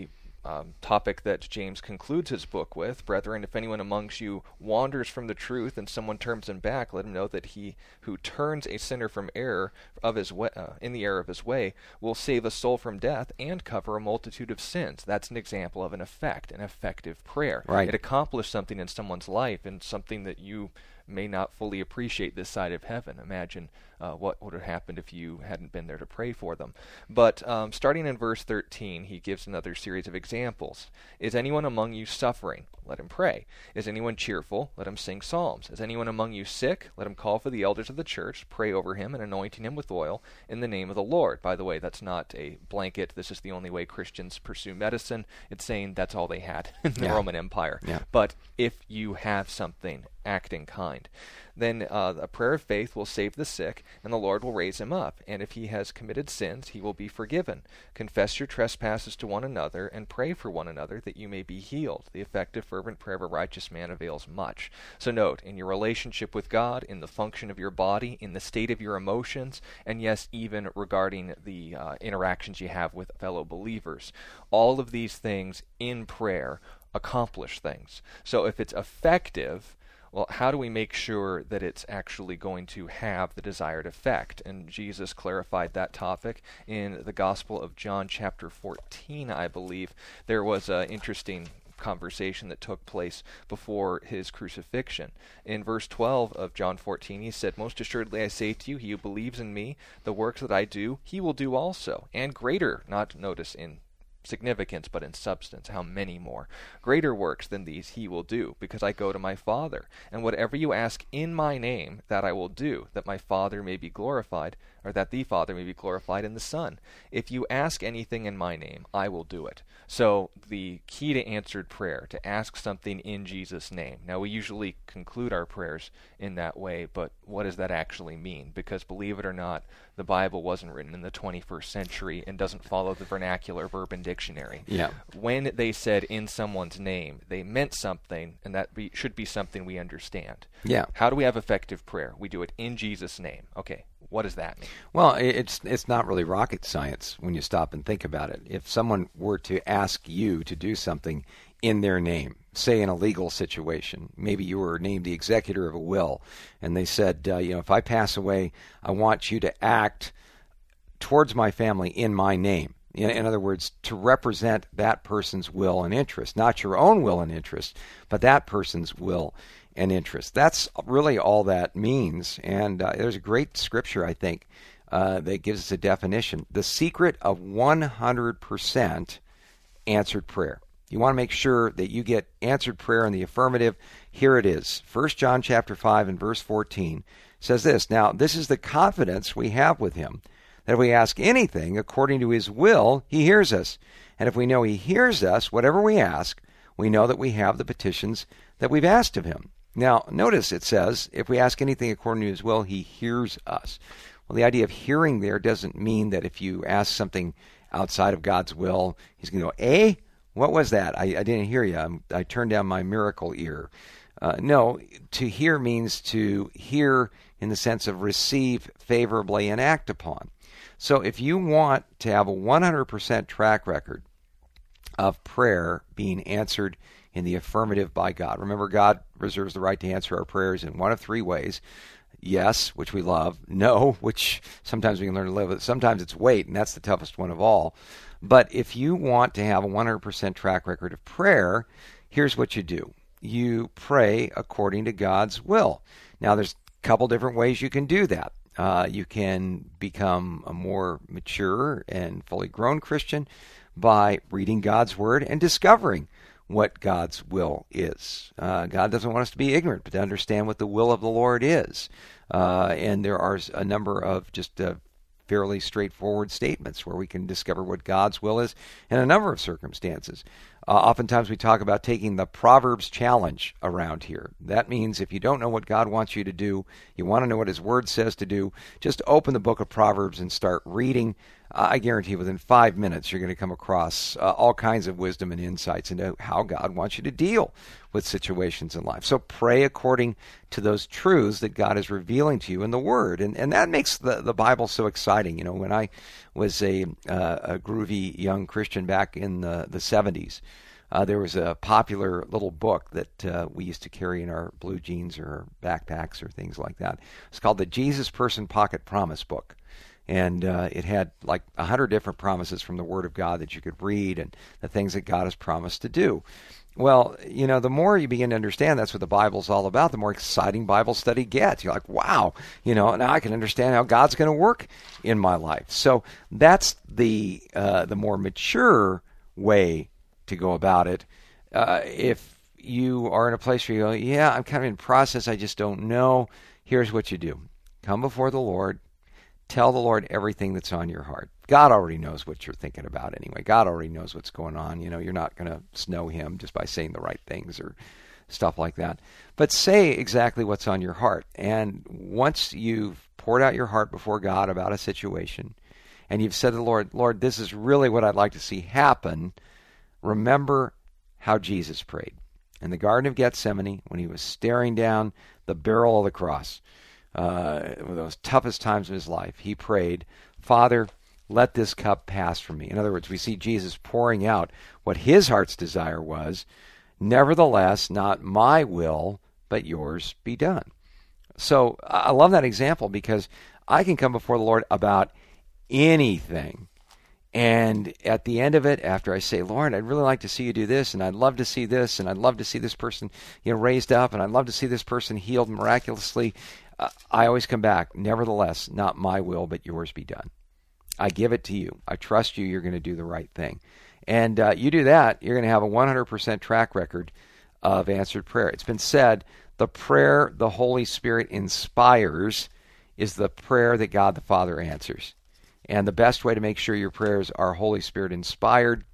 um, topic that James concludes his book with. Brethren, if anyone amongst you wanders from the truth and someone turns him back, let him know that he who turns a sinner from error of his way, uh, in the error of his way will save a soul from death and cover a multitude of sins. That's an example of an effect, an effective prayer. Right. It accomplished something in someone's life, and something that you may not fully appreciate this side of heaven. Imagine uh, what would have happened if you hadn't been there to pray for them. But um, starting in verse thirteen, he gives another series of examples. Is anyone among you suffering? Let him pray. Is anyone cheerful? Let him sing psalms. Is anyone among you sick? Let him call for the elders of the church, pray over him, and anointing him with oil in the name of the Lord. By the way, that's not a blanket. This is the only way Christians pursue medicine. It's saying that's all they had in the yeah. Roman Empire. Yeah. But if you have something, act in kind. Then uh, a prayer of faith will save the sick, and the Lord will raise him up. And if he has committed sins, he will be forgiven. Confess your trespasses to one another, and pray for one another, that you may be healed. The effective, fervent prayer of a righteous man avails much. So note, in your relationship with God, in the function of your body, in the state of your emotions, and yes, even regarding the uh, interactions you have with fellow believers, all of these things in prayer accomplish things. So if it's effective, well, how do we make sure that it's actually going to have the desired effect? And Jesus clarified that topic in the Gospel of John chapter fourteen, I believe. There was an interesting conversation that took place before his crucifixion. In verse twelve of John fourteen, he said, Most assuredly I say to you, he who believes in me, the works that I do, he will do also, and greater, not notice in significance, but in substance, how many more greater works than these he will do, because I go to my Father. And whatever you ask in my name, that I will do, that my Father may be glorified, or that the Father may be glorified in the Son. If you ask anything in my name, I will do it. So the key to answered prayer, to ask something in Jesus' name. Now we usually conclude our prayers in that way, but what does that actually mean? Because believe it or not, the Bible wasn't written in the twenty-first century and doesn't follow the vernacular verb and dictionary. Yeah. When they said in someone's name, they meant something, and that be, should be something we understand. Yeah. How do we have effective prayer? We do it in Jesus' name. Okay. What does that mean? Well, it's it's not really rocket science when you stop and think about it. If someone were to ask you to do something in their name, say in a legal situation, maybe you were named the executor of a will, and they said, uh, you know, if I pass away, I want you to act towards my family in my name. In, in other words, to represent that person's will and interest, not your own will and interest, but that person's will and interest. That's really all that means. And uh, there's a great scripture, I think, uh, that gives us a definition. The secret of one hundred percent answered prayer. You want to make sure that you get answered prayer in the affirmative. Here it is. First John chapter five and verse fourteen says this, Now this is the confidence we have with him, that if we ask anything according to his will, he hears us. And if we know he hears us, whatever we ask, we know that we have the petitions that we've asked of him. Now, notice it says, if we ask anything according to his will, he hears us. Well, the idea of hearing there doesn't mean that if you ask something outside of God's will, he's going to go, eh? What was that? I, I didn't hear you. I'm, I turned down my miracle ear. Uh, no, to hear means to hear in the sense of receive favorably and act upon. So if you want to have a one hundred percent track record of prayer being answered in the affirmative by God. Remember, God reserves the right to answer our prayers in one of three ways. Yes, which we love. No, which sometimes we can learn to live with. Sometimes it's wait, and that's the toughest one of all. But if you want to have a one hundred percent track record of prayer, here's what you do. You pray according to God's will. Now, there's a couple different ways you can do that. Uh, you can become a more mature and fully grown Christian by reading God's Word and discovering what God's will is. Uh, God doesn't want us to be ignorant, but to understand what the will of the Lord is. Uh, and there are a number of just uh, fairly straightforward statements where we can discover what God's will is in a number of circumstances. Uh, oftentimes we talk about taking the Proverbs challenge around here. That means if you don't know what God wants you to do, you want to know what His Word says to do, just open the book of Proverbs and start reading. Uh, I guarantee within five minutes you're going to come across uh, all kinds of wisdom and insights into how God wants you to deal with situations in life. So pray according to those truths that God is revealing to you in the Word. And and that makes the, the Bible so exciting. You know, when I was a, uh, a groovy young Christian back in the, the seventies, uh, there was a popular little book that uh, we used to carry in our blue jeans or backpacks or things like that. It's called the Jesus Person Pocket Promise Book. And uh, it had like a hundred different promises from the Word of God that you could read and the things that God has promised to do. Well, you know, the more you begin to understand that's what the Bible's all about, the more exciting Bible study gets. You're like, wow, you know, now I can understand how God's going to work in my life. So that's the uh, the more mature way to go about it. Uh, if you are in a place where you go, yeah, I'm kind of in process, I just don't know, here's what you do. Come before the Lord. Tell the Lord everything that's on your heart. God already knows what you're thinking about anyway. God already knows what's going on. You know, you're not going to snow him just by saying the right things or stuff like that. But say exactly what's on your heart. And once you've poured out your heart before God about a situation, and you've said to the Lord, Lord, this is really what I'd like to see happen, remember how Jesus prayed. In the Garden of Gethsemane, when he was staring down the barrel of the cross, Uh, those toughest times of his life, he prayed, Father, let this cup pass from me. In other words, we see Jesus pouring out what his heart's desire was, nevertheless, not my will, but yours be done. So I love that example because I can come before the Lord about anything. And at the end of it, after I say, Lord, I'd really like to see you do this, and I'd love to see this, and I'd love to see this person, you know, raised up, and I'd love to see this person healed miraculously, Uh, I always come back, nevertheless, not my will, but yours be done. I give it to you. I trust you. You're going to do the right thing. And uh, you do that, you're going to have a one hundred percent track record of answered prayer. It's been said, the prayer the Holy Spirit inspires is the prayer that God the Father answers. And the best way to make sure your prayers are Holy Spirit inspired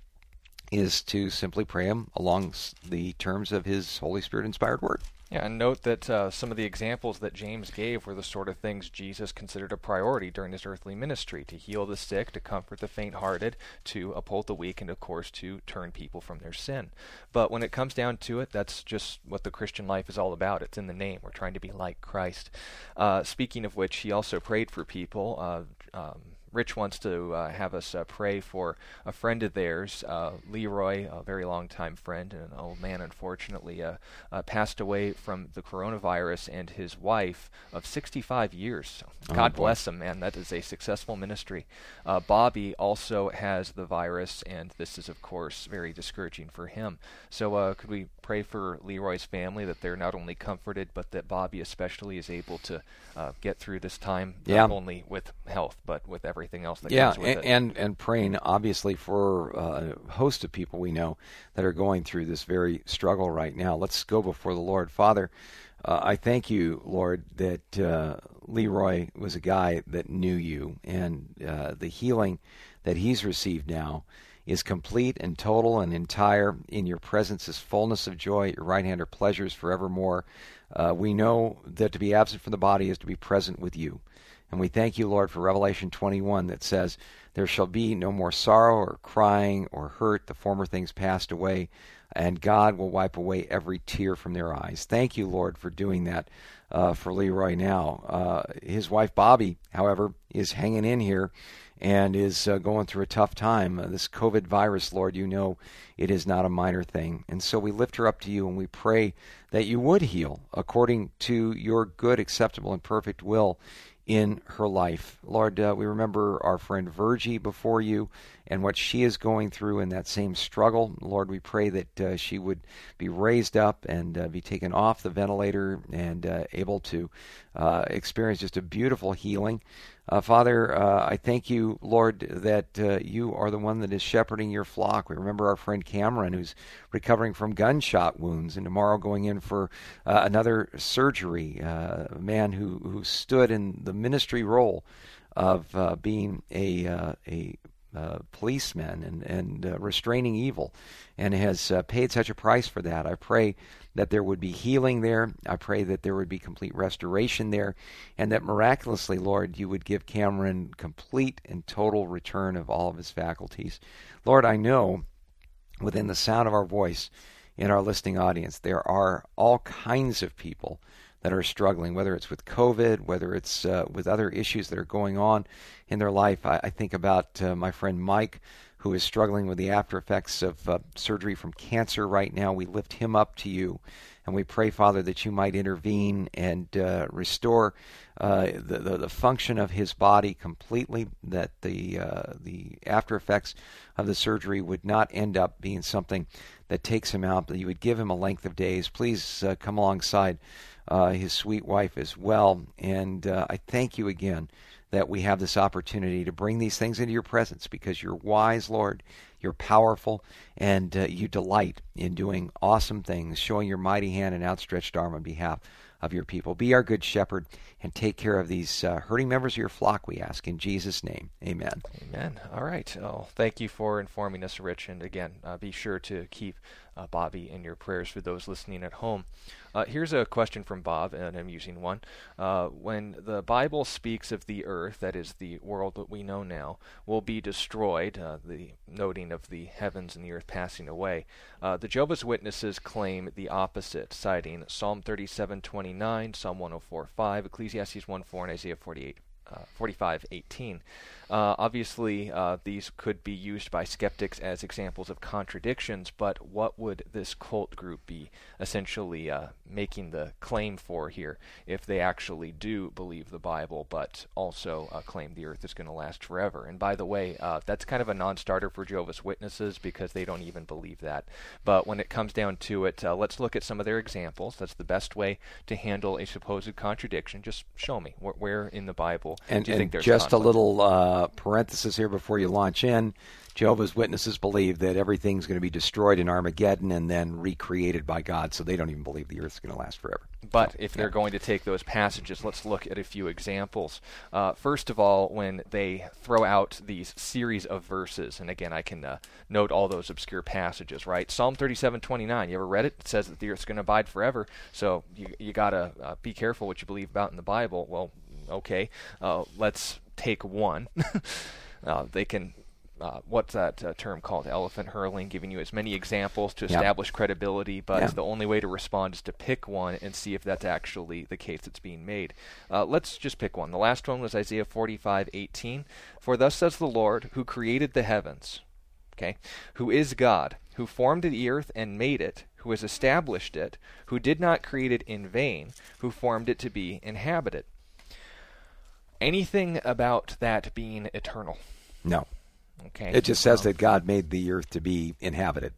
is to simply pray them along the terms of his Holy Spirit inspired word. Yeah, and note that uh, some of the examples that James gave were the sort of things Jesus considered a priority during his earthly ministry, to heal the sick, to comfort the faint-hearted, to uphold the weak, and of course to turn people from their sin. But when it comes down to it, that's just what the Christian life is all about. It's in the name. We're trying to be like Christ. Uh, speaking of which, he also prayed for people. Uh, um, Rich wants to uh, have us uh, pray for a friend of theirs, uh, Leroy, a very long-time friend, and an old man, unfortunately, uh, uh, passed away from the coronavirus, and his wife of sixty-five years. So God oh, bless him, man. That is a successful ministry. Uh, Bobby also has the virus, and this is, of course, very discouraging for him. So uh, could we pray for Leroy's family, that they're not only comforted, but that Bobby especially is able to uh, get through this time, yeah. not only with health, but with everything. Everything else that yeah, comes with and, it. and and praying obviously for uh, a host of people we know that are going through this very struggle right now. Let's go before the Lord. Father, uh, I thank you, Lord, that uh, Leroy was a guy that knew you, and uh, the healing that he's received now is complete and total and entire. In your presence is fullness of joy. At your right hand are pleasures forevermore. Uh, we know that to be absent from the body is to be present with you. And we thank you, Lord, for Revelation twenty-one that says, there shall be no more sorrow or crying or hurt. The former things passed away, and God will wipe away every tear from their eyes. Thank you, Lord, for doing that uh, for Leroy now. Uh, his wife, Bobby, however, is hanging in here and is uh, going through a tough time. Uh, this COVID virus, Lord, you know it is not a minor thing. And so we lift her up to you, and we pray that you would heal according to your good, acceptable, and perfect will in her life. Lord, uh, we remember our friend Virgie before you and what she is going through in that same struggle. Lord, we pray that uh, she would be raised up and uh, be taken off the ventilator and uh, able to uh, experience just a beautiful healing. Uh, Father, uh, I thank you, Lord, that uh, you are the one that is shepherding your flock. We remember our friend Cameron, who's recovering from gunshot wounds, and tomorrow going in for uh, another surgery. Uh, a man who, who stood in the ministry role of uh, being a uh, a Uh, policemen and, and uh, restraining evil, and has uh, paid such a price for that. I pray that there would be healing there. I pray that there would be complete restoration there, and that miraculously, Lord, you would give Cameron complete and total return of all of his faculties. Lord, I know within the sound of our voice in our listening audience. There are all kinds of people that are struggling, whether it's with COVID, whether it's uh, with other issues that are going on in their life. I, I think about uh, my friend Mike, who is struggling with the after effects of uh, surgery from cancer right now. We lift him up to you, and we pray, Father, that you might intervene and uh, restore uh, the, the the function of his body completely, that the uh, the after effects of the surgery would not end up being something that takes him out, that you would give him a length of days. Please uh, come alongside uh, his sweet wife as well. And uh, I thank you again that we have this opportunity to bring these things into your presence, because you're wise, Lord, you're powerful, and uh, you delight in doing awesome things, showing your mighty hand and outstretched arm on behalf of your people. Be our good shepherd and take care of these uh, hurting members of your flock, we ask in Jesus' name. Amen. Amen. All right. Oh, thank you for informing us, Rich. And again, uh, be sure to keep uh, Bobby in your prayers for those listening at home. Uh, here's a question from Bob, and I'm using one. Uh, when the Bible speaks of the earth, that is the world that we know now, will be destroyed, uh, the noting of the heavens and the earth passing away, uh, the Jehovah's Witnesses claim the opposite, citing Psalm thirty-seven twenty-nine, Psalm one oh four five, Ecclesiastes one four, and Isaiah forty-eight. Uh, forty-five eighteen. Uh, obviously, uh, these could be used by skeptics as examples of contradictions, but what would this cult group be essentially uh, making the claim for here if they actually do believe the Bible, but also uh, claim the earth is going to last forever? And by the way, uh, that's kind of a non-starter for Jehovah's Witnesses, because they don't even believe that. But when it comes down to it, uh, let's look at some of their examples. That's the best way to handle a supposed contradiction. Just show me wh- where in the Bible and, do you and think there's just conflict? a little uh, parenthesis here before you launch in. Jehovah's Witnesses believe that everything's going to be destroyed in Armageddon and then recreated by God, so they don't even believe the earth's going to last forever. But so, if yeah. they're going to take those passages, let's look at a few examples. Uh, first of all, when they throw out these series of verses, and again, I can uh, note all those obscure passages, right? Psalm thirty-seven twenty-nine, you ever read it? It says that the earth's going to abide forever, so you, you got to uh, be careful what you believe about in the Bible. Well, okay, uh, let's take one. uh, they can... Uh, what's that uh, term called? Elephant hurling, giving you as many examples to establish yep. credibility, but yeah. the only way to respond is to pick one and see if that's actually the case that's being made. Uh, let's just pick one. The last one was Isaiah forty-five eighteen. For thus says the Lord, who created the heavens, okay, who is God, who formed the earth and made it, who has established it, who did not create it in vain, who formed it to be inhabited. Anything about that being eternal? No. Okay. It just says um, that God made the earth to be inhabited.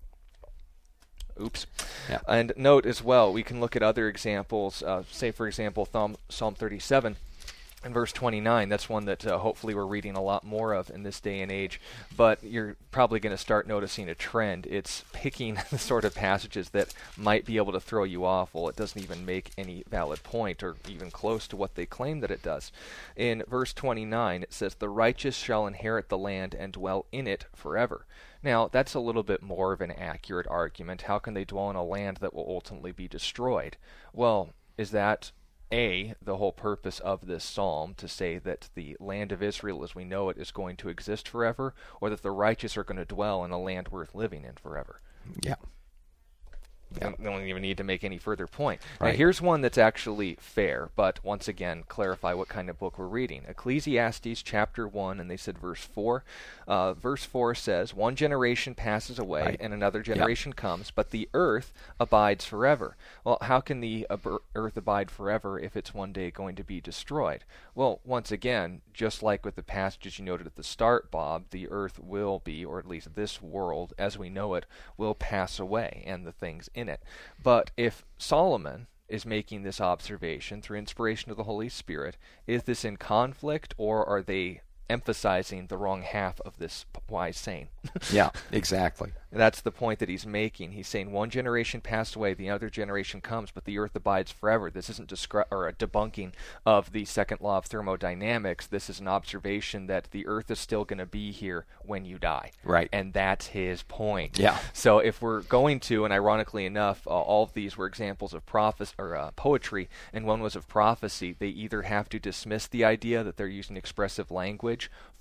Oops. Yeah. And note as well, we can look at other examples. Uh, say, for example, Psalm, Psalm thirty-seven and verse twenty-nine. That's one that uh, hopefully we're reading a lot more of in this day and age. But you're probably going to start noticing a trend. It's picking the sort of passages that might be able to throw you off. Well, it doesn't even make any valid point or even close to what they claim that it does. In verse twenty-nine, it says, "The righteous shall inherit the land and dwell in it forever." Now, that's a little bit more of an accurate argument. How can they dwell in a land that will ultimately be destroyed? Well, is that A, the whole purpose of this psalm, to say that the land of Israel as we know it is going to exist forever, or that the righteous are going to dwell in a land worth living in forever? Yeah. Yeah. They don't even need to make any further point. Right. Now, here's one that's actually fair, but once again, clarify what kind of book we're reading. Ecclesiastes chapter one, and they said verse four. Uh, verse four says, "One generation passes away, right. and another generation yep. comes, but the earth abides forever." Well, how can the ab- earth abide forever if it's one day going to be destroyed? Well, once again, just like with the passages you noted at the start, Bob, the earth will be, or at least this world as we know it, will pass away, and the things in it. But if Solomon is making this observation through inspiration of the Holy Spirit, is this in conflict, or are they emphasizing the wrong half of this wise saying? Yeah, exactly. That's the point that he's making. He's saying one generation passed away, the other generation comes, but the earth abides forever. This isn't descri- or a debunking of the second law of thermodynamics. This is an observation that the earth is still going to be here when you die. Right. And that's his point. Yeah. So if we're going to, and ironically enough, uh, all of these were examples of prophes- or uh, poetry, and one was of prophecy, they either have to dismiss the idea that they're using expressive language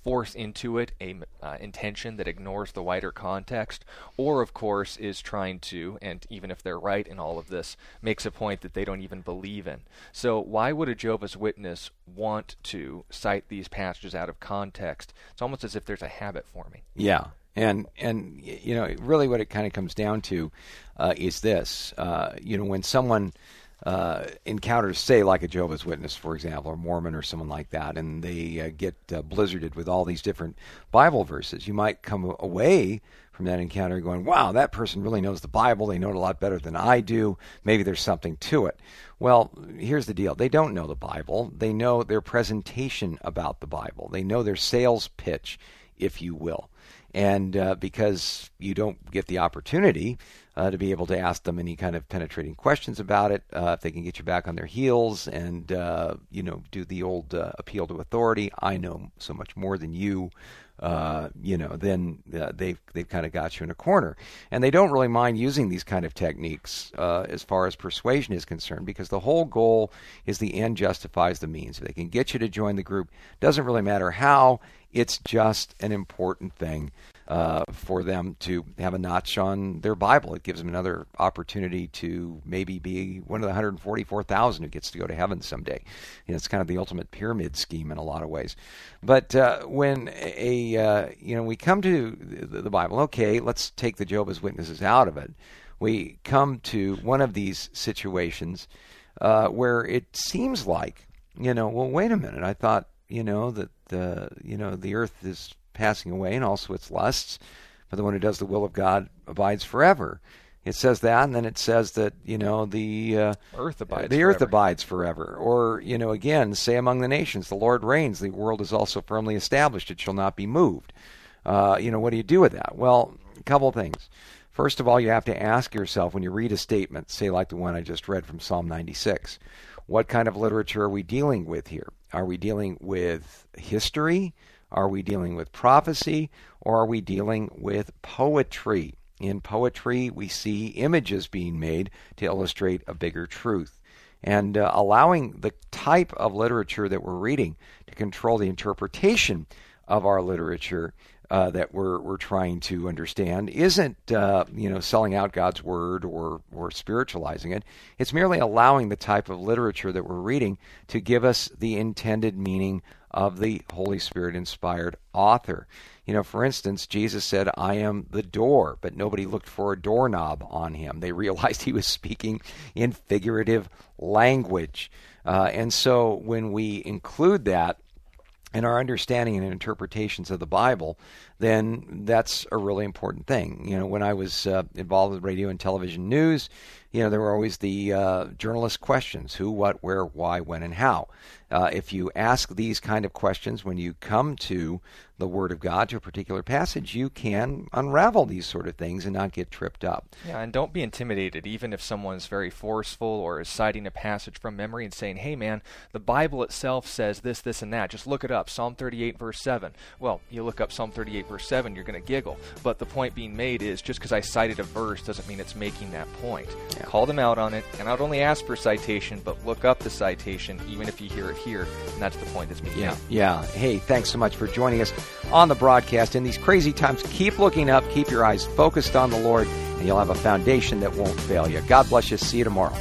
force into it a uh, intention that ignores the wider context, or of course is trying to, and even if they're right in all of this, makes a point that they don't even believe in. So why would a Jehovah's Witness want to cite these passages out of context? It's almost as if there's a habit forming. Yeah. And, and you know, really what it kind of comes down to uh, is this. Uh, you know, when someone uh, encounters, say, like a Jehovah's Witness, for example, or Mormon or someone like that, and they uh, get uh, blizzarded with all these different Bible verses, you might come away from that encounter going, wow, that person really knows the Bible. They know it a lot better than I do. Maybe there's something to it. Well, here's the deal. They don't know the Bible. They know their presentation about the Bible. They know their sales pitch, if you will. And uh, because you don't get the opportunity uh, to be able to ask them any kind of penetrating questions about it, uh, if they can get you back on their heels and, uh, you know, do the old uh, appeal to authority, I know so much more than you, uh, you know, then uh, they've, they've kind of got you in a corner. And they don't really mind using these kind of techniques uh, as far as persuasion is concerned, because the whole goal is the end justifies the means. If they can get you to join the group, doesn't really matter how. It's just an important thing uh, for them to have a notch on their Bible. It gives them another opportunity to maybe be one of the one hundred forty-four thousand who gets to go to heaven someday. You know, it's kind of the ultimate pyramid scheme in a lot of ways. But uh, when a uh, you know we come to the, the Bible, okay, let's take the Jehovah's Witnesses out of it. We come to one of these situations uh, where it seems like, you know, well, wait a minute, I thought, you know, that the you know the earth is passing away and also its lusts, but the one who does the will of God abides forever. It says that, and then it says that, you know, the uh, earth abides the forever. earth abides forever. Or, you know, again, say among the nations, the Lord reigns. The world is also firmly established. It shall not be moved. Uh, you know, what do you do with that? Well, a couple of things. First of all, you have to ask yourself when you read a statement, say like the one I just read from Psalm ninety-six, what kind of literature are we dealing with here? Are we dealing with history? Are we dealing with prophecy? Or are we dealing with poetry? In poetry, we see images being made to illustrate a bigger truth. And uh, allowing the type of literature that we're reading to control the interpretation of our literature uh, that we're we're trying to understand isn't uh, you know selling out God's word or or spiritualizing it. It's merely allowing the type of literature that we're reading to give us the intended meaning of the Holy Spirit inspired author. You know, for instance, Jesus said, I am the door, but nobody looked for a doorknob on him. They realized he was speaking in figurative language. Uh, and so when we include that in our understanding and interpretations of the Bible, then that's a really important thing. You know, when I was uh, involved with radio and television news, you know, there were always the uh, journalist questions: who, what, where, why, when, and how. Uh, if you ask these kind of questions when you come to the Word of God, to a particular passage, you can unravel these sort of things and not get tripped up. Yeah, and don't be intimidated, even if someone's very forceful or is citing a passage from memory and saying, hey man, the Bible itself says this, this, and that. Just look it up, Psalm thirty-eight, verse seven. Well, you look up Psalm thirty-eight, verse seven, you're going to giggle. But the point being made is, just because I cited a verse doesn't mean it's making that point. Yeah. Call them out on it, and not only ask for citation, but look up the citation, even if you hear it here, and that's the point that's being yeah. made. Yeah. Hey, thanks so much for joining us on the broadcast. In these crazy times, keep looking up, keep your eyes focused on the Lord, and you'll have a foundation that won't fail you. God bless you. See you tomorrow.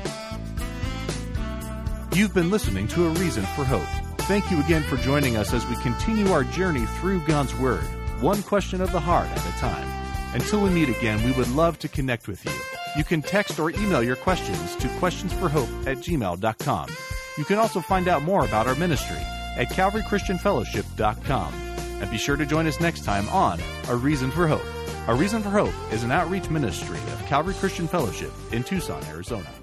You've been listening to A Reason for Hope. Thank you again for joining us as we continue our journey through God's Word, one question of the heart at a time. Until we meet again, we would love to connect with you. You can text or email your questions to questions for hope at gmail dot com. You can also find out more about our ministry at calvary christian fellowship dot com. And be sure to join us next time on A Reason for Hope. A Reason for Hope is an outreach ministry of Calvary Christian Fellowship in Tucson, Arizona.